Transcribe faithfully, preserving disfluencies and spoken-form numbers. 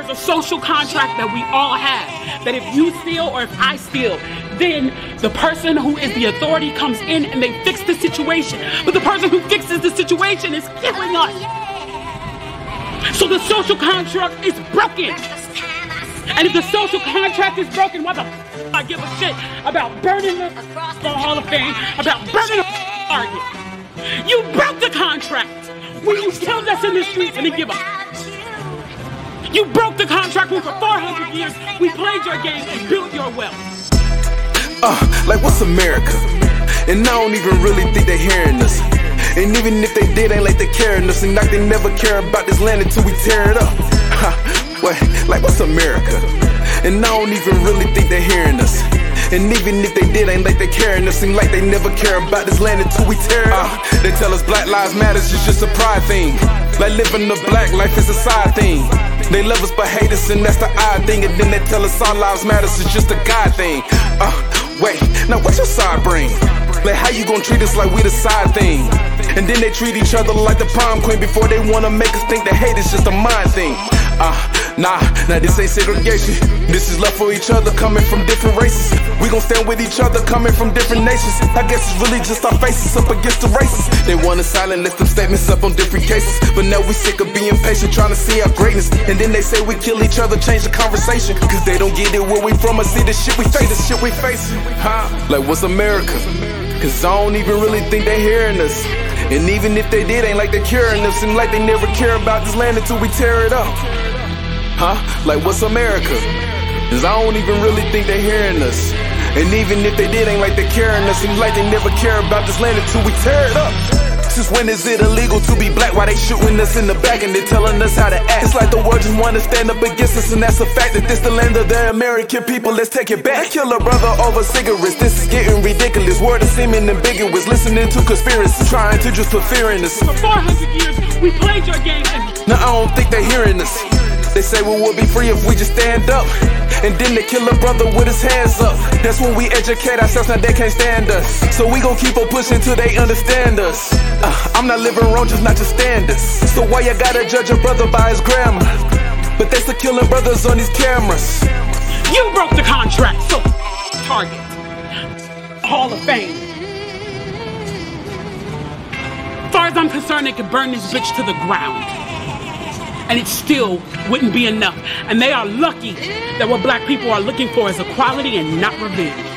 a social contract that we all have, that if you steal or if I steal, then the person who is the authority comes in and they fix the situation. But the person who fixes the situation is killing us. So the social contract is broken. And if the social contract is broken, why the f*** I give a shit about burning the Hall of Fame, about burning the Target? You broke the contract when you killed us in the streets and didn't give a f***. You broke the contract when for four hundred years we played your game and built your wealth. Uh, like what's America? And I don't even really think they're hearing us. And even if they did, ain't like they caring us. And like they never care about this land until we tear it up. Wait, like what's America? And I don't even really think they're hearing us. And even if they did, ain't like they caring us. Seem like they never care about this land until we tear it up. Uh, they tell us Black Lives Matter is just a pride thing. Like living the black life is a side thing. They love us but hate us and that's the odd thing. And then they tell us all lives matter is just a God thing. Uh, wait, now what's your side bring? Like how you gon' treat us like we the side thing? And then they treat each other like the prom queen before they wanna make us think that hate is just a mind thing. Uh, nah, nah, this ain't segregation. This is love for each other coming from different races. We gon' stand with each other coming from different nations. I guess it's really just our faces up against the races. They wanna silent, let them statements up on different cases. But now we sick of being patient, trying to see our greatness. And then they say we kill each other, change the conversation. Cause they don't get it where we from, or see the shit we face, the shit we face. Huh? Like what's America? Cause I don't even really think they hearing us. And even if they did, ain't like they caring us. Seem like they never care about this land until we tear it up. Huh? Like what's America? Cause I don't even really think they hearing us. And even if they did, ain't like they caring us. Seem like they never care about this land until we tear it up. Since when is it illegal to be black? Why they shooting us in the back and they telling us how to act? It's like the world just wanna stand up against us, and that's a fact that this the land of the American people. Let's take it back. They kill a brother over cigarettes. This is getting ridiculous. Word is seeming ambiguous. Listening to conspiracies, trying to just put fear in us. For four hundred years, we played your game. And no, I don't think they hearing us. They say we will be free if we just stand up. And then they kill a brother with his hands up. That's when we educate ourselves, now they can't stand us. So we gon' keep on pushing till they understand us. uh, I'm not living wrong, just not just standards. So why you gotta judge a brother by his grammar? But they still killing brothers on these cameras. you broke the contract, so Target, Hall of Fame. As far as I'm concerned, they could burn this bitch to the ground. And it still wouldn't be enough. And they are lucky that what black people are looking for is equality and not revenge.